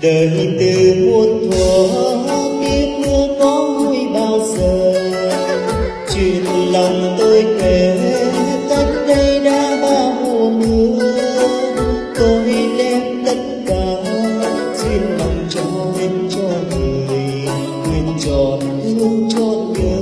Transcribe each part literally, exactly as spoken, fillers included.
đời từ muôn thuở biết mưa có vui bao giờ. Chuyện lòng tôi kể cách đây đã bao mùa mưa. Tôi đem tất cả duyên lòng cho hết cho người, nguyện trọn thương trọn nhớ.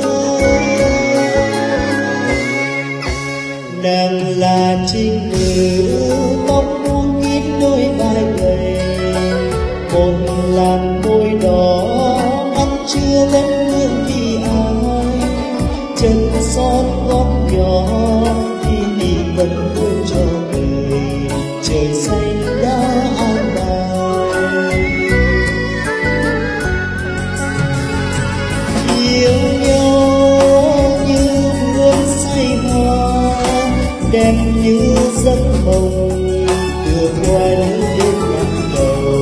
Nàng là trinh nữ bóng buông ít đôi vai gầy, một làn môi đỏ mắt chưa lẫn hương vì ai. Chân son gót nhỏ đi đi vẫn thương cho người, trời xanh đã an bài. Yêu nhau như hương say hoa, đẹp như giấc mộng vừa qua những đêm năm đầu.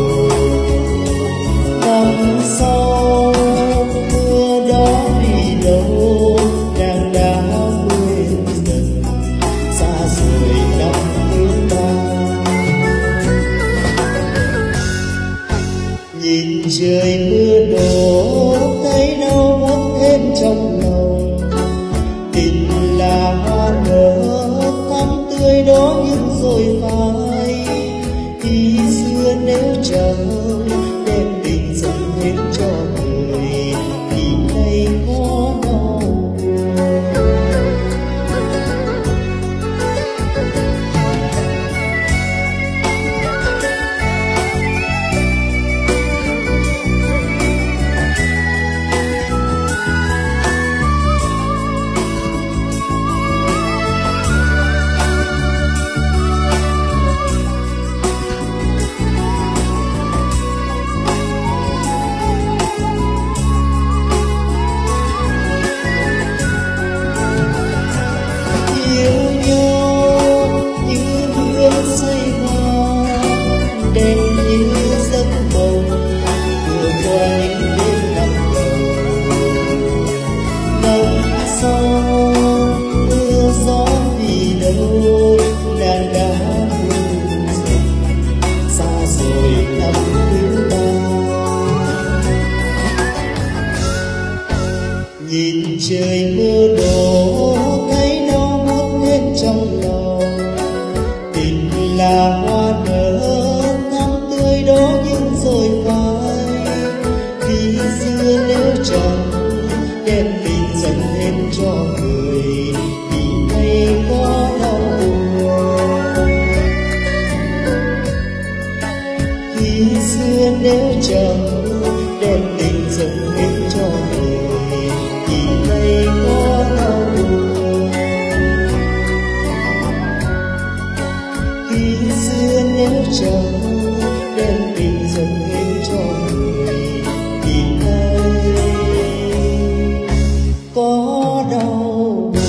Năm sau mưa đó đi đâu, nàng đã quên dần xa rồi năm thứ ba. Nhìn trời mưa đổ thấy đau muốn thêm trong lòng. Tình là hoa nở thắm tươi đó nhưng rồi phai. Khi xưa nếu chẳng đem tình dâng hết cho người thì nay có đau buồn. Đêm như giấc mộng vừa qua những đêm năm đầu. Năm sau mưa gió vì đâu, nàng đã quên dần xa rồi năm thứ ba. Nhìn trời mưa đổ thấy đau buốt hết trong lòng. Tình là hoa nở đó nhưng rồi phai. Khi xưa nếu chẳng đem tình dâng hết cho người thì nay có đau buồn. Khi xưa nếu chẳng đem tình dâng hết cho người thì nay có đau buồn. Khi xưa nếu chẳng đem tình dâng hết cho người thì nay có đau buồn.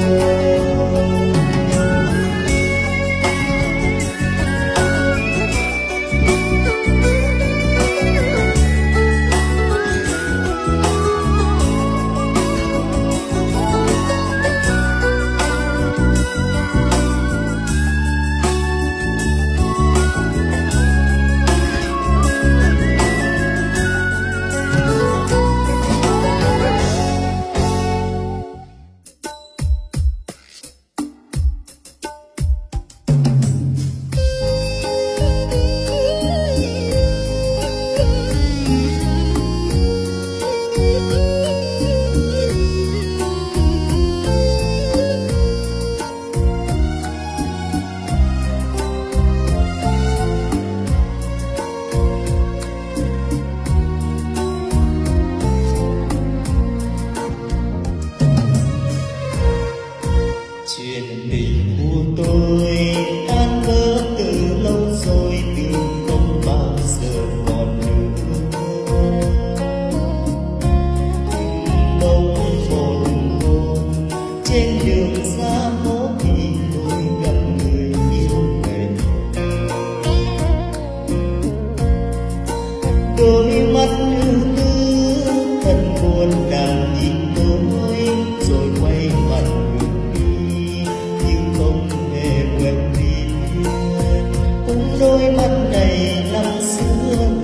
Chuyện tình của tôi tan vỡ từ lâu rồi, nhưng không bao giờ còn nữa. Hình bóng một hôm trên đường xa phố thì tôi gặp người yêu mình. Đôi mắt như tư thật buồn nàng nhìn tôi rồi quay mặt đôi mắt này năm xưa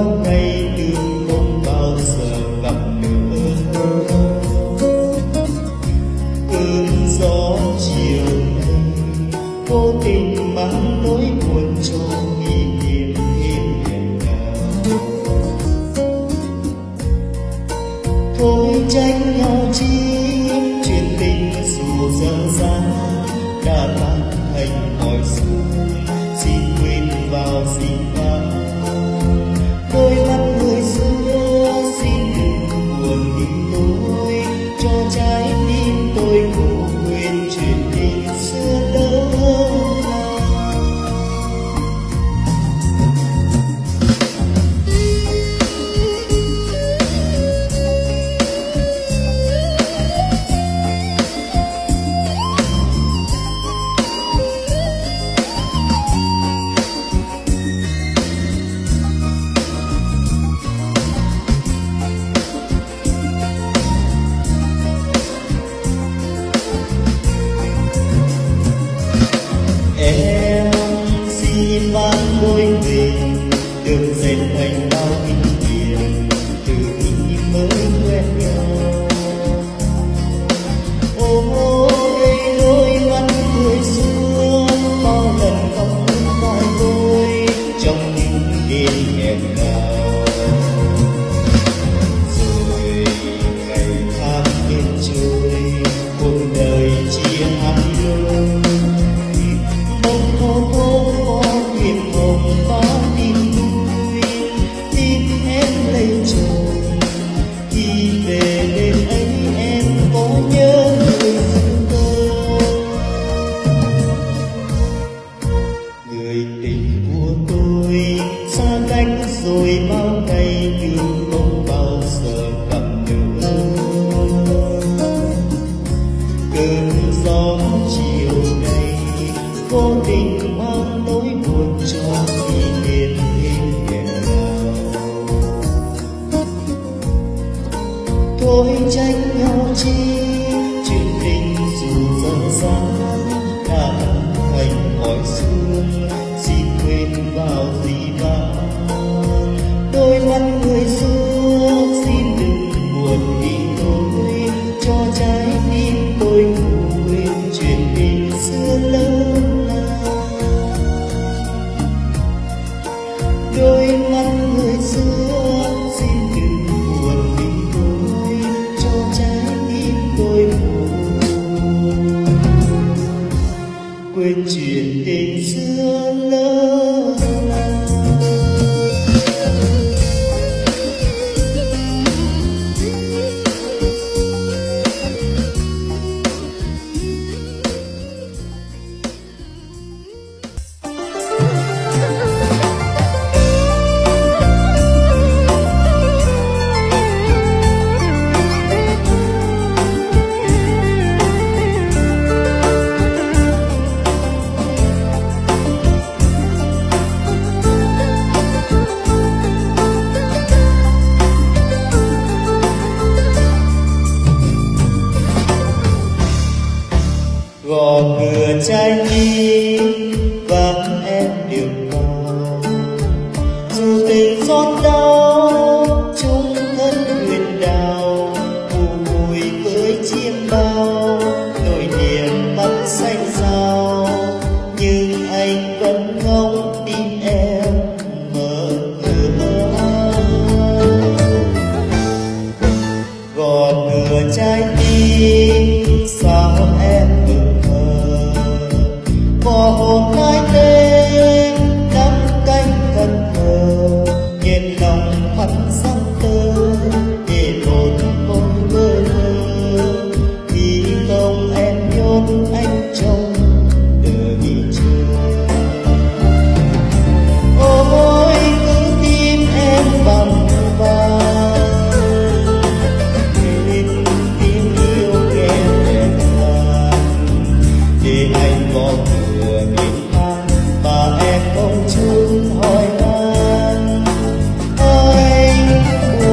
bao ngày đường không bao giờ gặp nữa. Cơn gió chiều nay vô tình mang nỗi buồn cho kỷ niệm thêm nghẹn ngào. Thôi trách nhau chi, chuyện tình dù dở dang đã tan thành mọi xuôi, xin quên vào dĩ vãng. Đôi mắt người xưa xin đừng buồn đi tôi, cho trái tim tôi ngủ quên chuyện tình xưa lỡ làng. Em xin vãn đôi mình được dệt thành bao kinh nghiệm từ khi mới quen nhau. Ôi đôi mắt người xưa bao lần khóc vai tôi trong những đêm nghẹn ngào. Rồi ngày tháng bên trôi, cuộc đời chia hai đôi. Rồi bao ngày đường không bao giờ gặp nữa. Cơn gió chiều nay vô tình mang nỗi buồn cho kỷ niệm thêm nghẹn ngào. Thôi trách nhau chi, chuyện tình dù dở dang đã thành mọi xuân, xin quên vào dĩ vãng. Đôi mắt người xưa xin đừng buồn vì tôi, cho trái tim tôi ngủ quên chuyện tình xưa lỡ làng. Đôi mắt người xưa xin đừng buồn vì tôi, cho trái tim tôi ngủ quên chuyện tình xưa lỡ làng. Gõ cửa trái tim vắng em được vào, dù tình xót đau chung thân huyền đào, phù vùi với chim bao nỗi niềm mắt xanh sao. Nhưng anh vẫn ngóng tin em mở cửa. Gõ cửa trái tim sao em bỏ hồn mai tên đắm cánh cần thờ, nghiền lòng mắt sắc tơ để một bóng bơ vơ. Khi không em nhốt anh trong đời chờ. Ôi cứ tim em bằng vàng, nên tiếng yêu em đèn vàng để anh có và em không chút hỏi han. Anh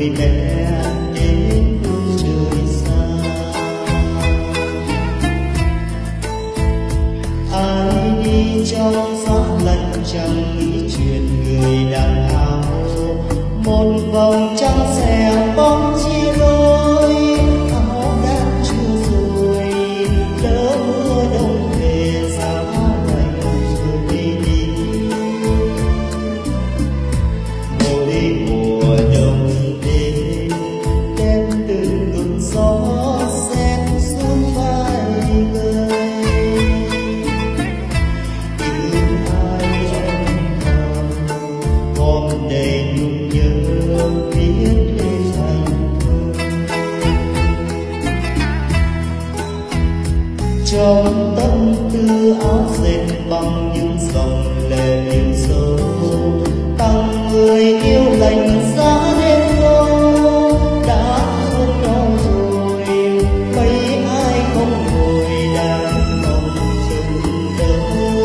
người mẹ đến phương trời xa. Ai đi trong gió lạnh chẳng nghĩ chuyện người đàn áo, một vòng trăng xẻ bóng chia đôi, áo đã chưa rồi lỡ mưa đông về giá lạnh rồi đi. Mỗi mùa đông đến đem từng cơn gió rét xuống vai người. Yêu ai em còn còn đầy nhung nhớ viết lên thành thơ. Trong tâm tư áo dệt bằng những dòng lệ yêu dấu, tặng người yêu lành giá đêm lâu. Đã thương nhau rồi mấy ai không ngồi đàn mong chừng đâu.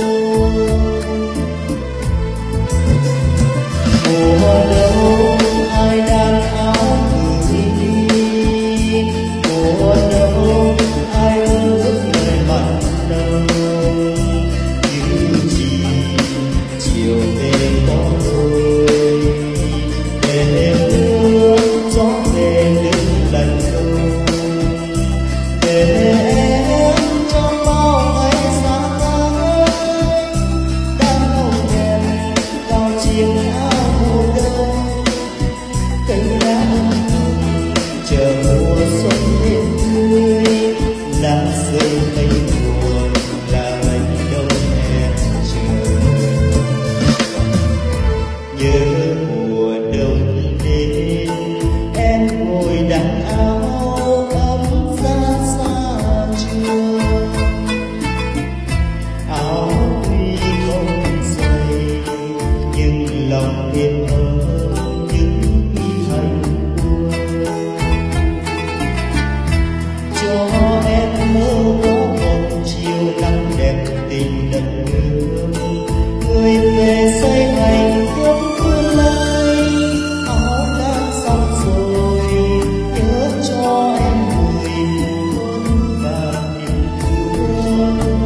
Mùa đâu ai đàn áo gửi đi, mùa đâu ai ước lời mặn nồng. Như chỉ chiều về có đôi, để mưa gió về những lần đầu, để em trong bao ngày xa cách. Đang hồng đèn vào chiếc áo mùa đông, cánh lá chờ mùa xuân đến tươi. Lá rơi mây buồn là mây đâu em chờ. Nhớ mùa đông đến em ngồi đàn áo ấm ra xa trường. Áo tuy không dày nhưng lòng em ấm những khi hành quân. Cho em mơ có một chiều nắng đẹp tình đất nước, người về xây hạnh phúc tương lai. Áo đã xong rồi nhớ cho em mùi hương và tình thương.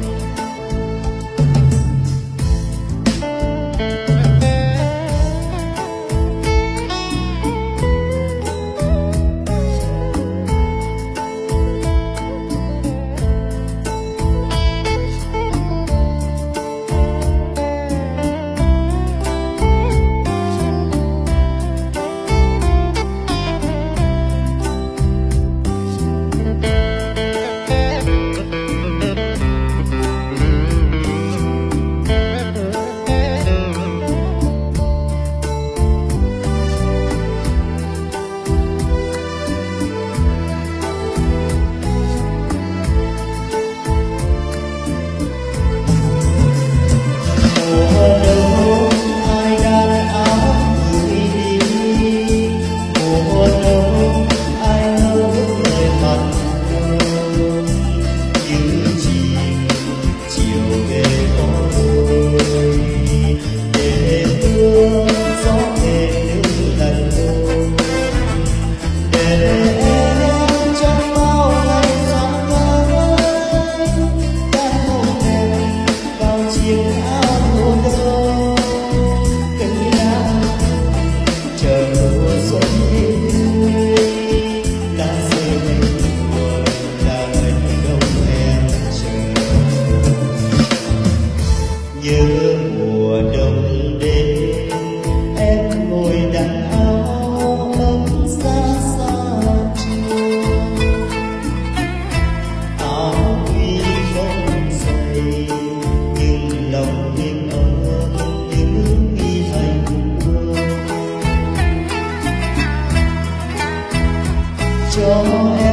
Nhớ mùa đông đến em ngồi đàn áo ấm xa xa trường. Áo tuy không dày nhưng lòng em ấm những khi hành quân. Cho em